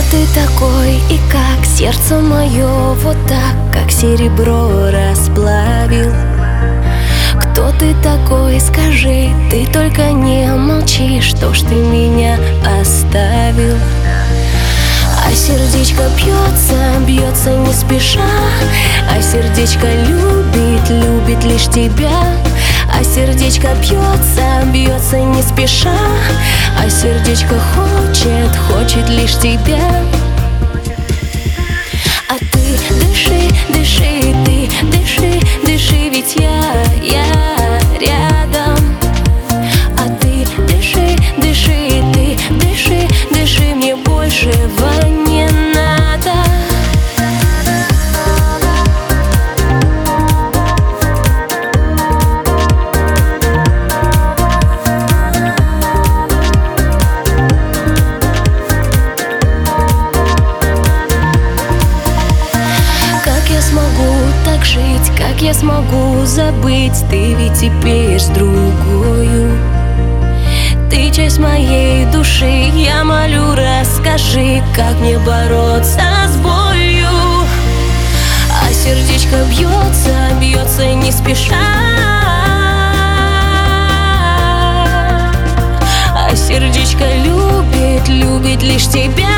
ты такой и как сердце мое вот так, как серебро расплавил? Кто ты такой, скажи, ты только не молчи, что ж ты меня оставил? А сердечко бьется, бьется не спеша, а сердечко любит, любит лишь тебя. А сердечко бьется, бьется не спеша, а сердечко хочет, хочет лишь тебя. А ты дыши, дыши, ты дыши, дыши, ведь я рядом. А ты дыши, дыши, ты дыши, дыши, мне большего не надо. Как я смогу забыть? Ты ведь теперь с другою. Ты часть моей души, я молю, расскажи, как мне бороться с болью. А сердечко бьется, бьется не спеша, а сердечко любит, любит лишь тебя.